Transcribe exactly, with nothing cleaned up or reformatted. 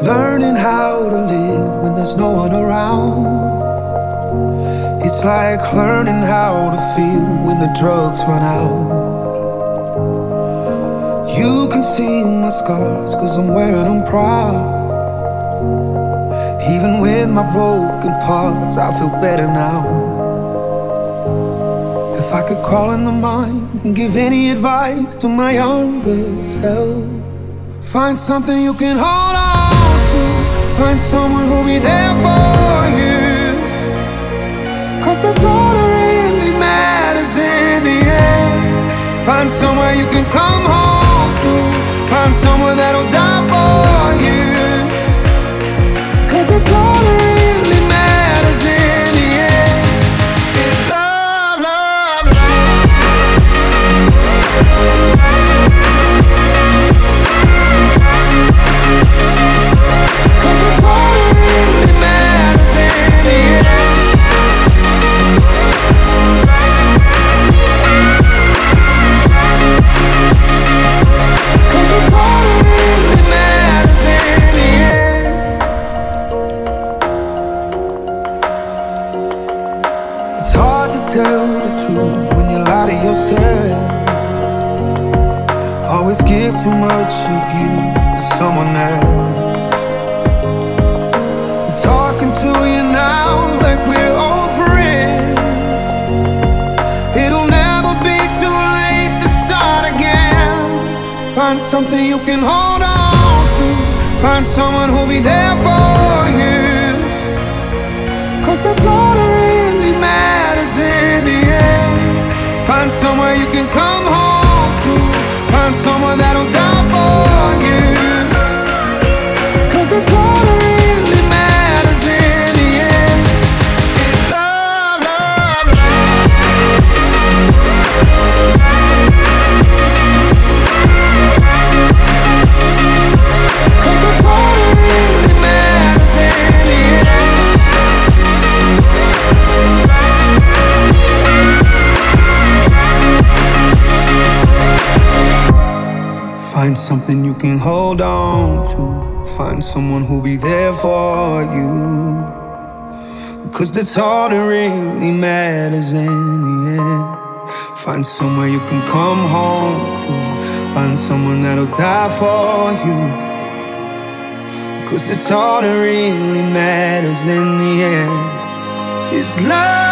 learning how to live when there's no one around. It's like learning how to feel when the drugs run out. You can see my scars, cause I'm wearing them proud. Even with my broken parts, I feel better now. If I could crawl in the mind and give any advice to my younger self, find something you can hold on to. Find someone who'll be there for you, cause that's all that really matters in the end. Find somewhere you can come home to. Find someone that'll die for you, cause that's all that really matters in the end. It's love, love, love. Cause it's all that really matters in the end. Cause it's all that really matters in the end. It's hard to tell the truth when you lie to yourself. Always give too much of you to someone else. I'm talking to you now like we're old friends. It'll never be too late to start again. Find something you can hold on to. Find someone who'll be there for you, cause that's all that really matters in the end. Find somewhere you can come home to. Find someone that'll die for you, cause that's all that really matters in the end. It's love, love, love. Cause that's all that really matters in the end. Find something you can hold on to. Find someone who'll be there for you, cause that's all that really matters in the end. Find somewhere you can come home to. Find someone that'll die for you, cause that's all that really matters in the end. It's love.